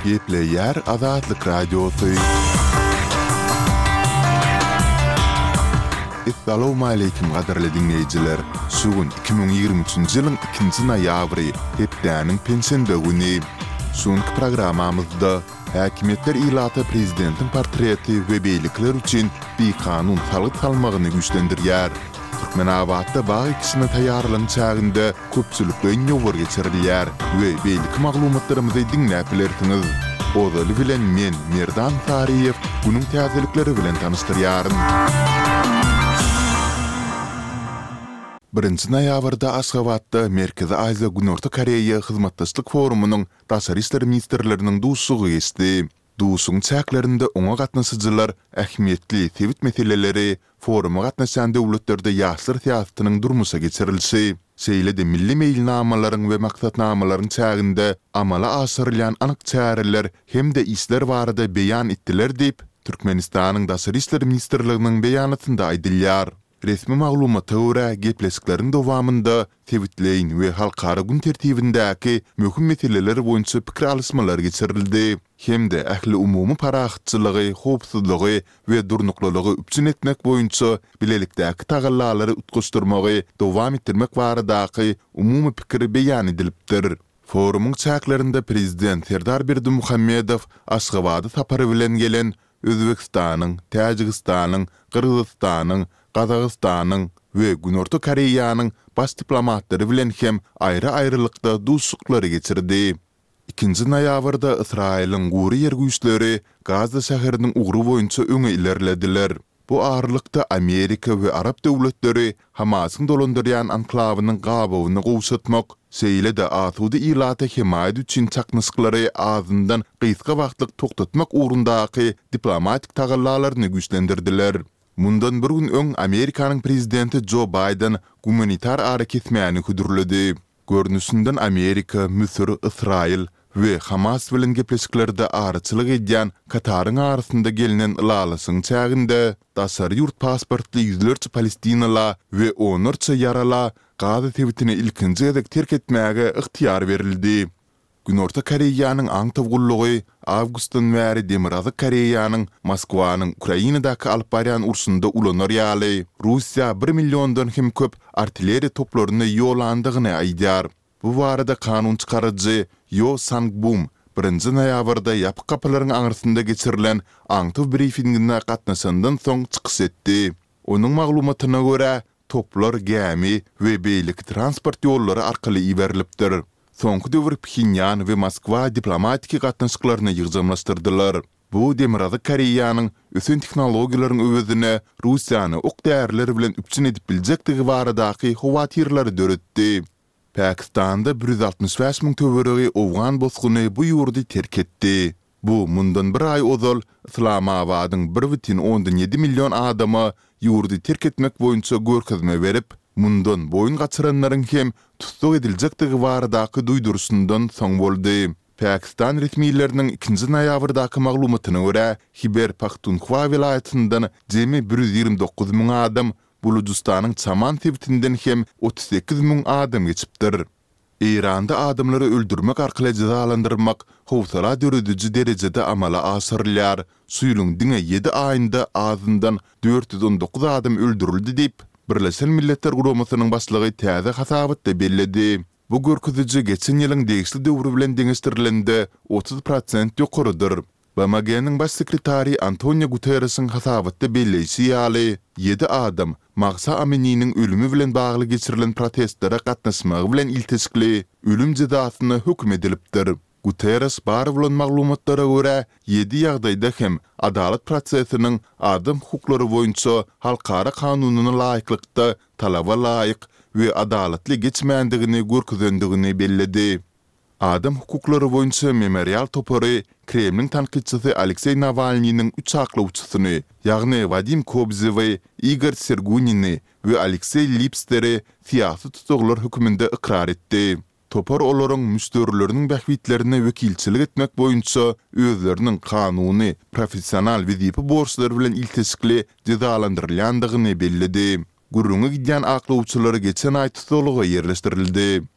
Gepleyer Azatlyk Radiosu. Assalamu alaykum gaderli dinleyijiler. Sugun 2023-nji ýylyň 2-nji noýabry, hepdäniň pensiýa güni. Şonky programamyzda häkimetler ilaty prezidentiň portreti we beýlikler üçin bir kanun salmagyny güýçlendirýär. Türkmenabadda bagy kişine taýýarlyk çagynda köpçülik öňe geçirilýär we beýlik maglumatlarymyzy dinläp bilersiňiz. Odaly bilen men Merdan Tariýew bunyň täzelikleri bilen tanışdyrýaryn. 1-nji noýabrda Aşgabatda Merkezi Aziýa Günorta Koreýa Hyzmatdaşlyk forumunyň daşary işler ministrleriniň duşsugy geçdi. Duşuň çäklerinde oňa gatnaşyjylar ähmiýetli tewit meseleleri, foruma gatnaşan döwletlerde ýaşlar siýasatynyň durmuşa geçirilşi, şeýle-de milli meýilnamalaryň we maksatnamalaryň çäginde amala aşyrylýan anyk çäreler hemde işler barada beýan etdiler diýip Türkmenistanyň daşary işler ministrliginiň beýanatynda aýdylýar. Resmi maglumata görä gepleşikleriň dowamında tewitleýin we halkara gün tertibindäki möhüm meseleler boýunça pikir alysmalar geçirildi. Hemde ähli umumy parahatçylygy, howpsuzlygy we durnuklylygy üpçün etmek boýunça bilelikdäki tagallalary utguşdyrmagy dowam etdirmek baradaky umumy pikir beýan edilipdir. Forumuň çäklerinde prezident Serdar Berdimuhammedow Aşgabady sapary bilen gelen Özbekistanyň, Täjikistanyň, Kyrgyzstanyň, Kazakstanyň we Günorta Koreýanyň baş diplomatlary bilen hem aýry-aýrylykda duşsuklary geçirdi. 2-nji noýabrda Israýlyň Gury ýer güýçleri Gaza şäheriniň ugry boýunça öňe ilerlediler. Bu aralykda Amerika we Arap döwletleri Hamasyň dolandyrýan anklawynyň gabawyny gowşatmak, şeýle-de asudy ilaty himayet üçin çaknyşyklary azyndan gysga wagtlyk toktatmak ugrundaky diplomatik tagallalaryny güýçlendirdiler. Mundan bir gün öň Amerikanyň prezidenti Joe Biden humanitar hareketmäni küdürledi. Görnüşinden Amerika, Misir, Israýl we Hamas bilen gepleşiklerde araçylyk edýän Kataryň arasynda gelinen ýalasyň çäginde daşary ýurt pasportly ýüzlerçe Palestinaly we onurça ýarala Gaza tewitini ilkinji edek terk etmäge ihtiýar berildi. Günorta Koreýanyň aňtawgullygy awgustdan bäri Demirazy Koreýanyň Moskwanyň Ukrainadaky alyp barýan urşunda ulanar ýaly. Russiýa 1 milliondan hem köp artilleriýa toplaryny ýolandygyny aýdýar. Bu barada kanun çykarjy Yo Sang-bum 1-nji noýabrda ýapyk kapylaryň aňyrsynda geçirilen aňtaw briefinginde gatnaşandan soň çykyş etdi. Onuň maglumatyna görä toplar gämi we beýlik transport ýollary arkaly iberilipdir. Soňky döwür Pxinyan we Moskwa diplomatik gatnaşyklaryny ýygnamlaşdyrdylar. Bu Demirazy Koreýanyň ösen tehnologiýalaryň öwedine Russiýany ok därleri bilen üpçün edip biljekdigi baradaky howatyrlary döretdi. Pakistanda 165.000 töweregi Owgan bosguny bu ýurdy terk etdi. Bu mundan bir ay ozal Islamabadyň 1,7 million adama ýurdy terk etmek boýunça görkezme berip, mundan boyun gaçyranlaryň hem tutsak ediljekdigi baradaky duýdurşundan soň boldy. Pakistan resmiýetleriniň 2-nji noýabrdaky maglumatyna görä, Hiber Pakhtunkhwa vilayatyndan jemi 129.000 adam Bulujistanyň Çaman tewitinden hem 38.000 adam geçipdir. Iranda adamlary öldürmek arkaly jazalandyrmak howsala dörediji derejede amala asyrylýar. Suýluň diňe 7 aýynda azyndan 419 adam öldürildi diýip Birleşen Milletler Guramasynyň başlygy täze hasabatda belledi. Bu görkeziji geçen ýylyň degişli döwri bilen deňişdirilende 30% ýokarydyr. BMG'niň baş sekretary Antonio Guterres'iň hasabatda belleýsi ýaly 7 adam Mahsa Amini'niň ölümi bilen bagly geçirilen protestlere gatnaşmagy bilen iltisikli ölüm jazasyna hökm edilipdir. Guterres bar bilen maglumatlara görä 7 ýagdaýda hem adalet prosesiniň adam hukuklary boýunça halkara kanunyna laýyklykda talaba laýyk we adaletli geçmändigini görkezendigini belledi. Adam hukuklary boýunça memorial topary Kremlin tanqidçisi Aleksey Navalny'nin 3 aklawçysyny, ýagny Vadim Kobzewy, Igor Sergunini we Aleksey Lipster'i siýasy tutuklar hökmünde ikrar etdi. Topar olaryň müşterileriniň bähwitlerine wekilçilik etmek boýunça özleriniň kanuny, professional wezipe borçlary bilen iltisikli jazalandyrylýandygyny belledi. Gurrunga gidýän aklawçylary geçen aý tutuluga ýerleşdirildi.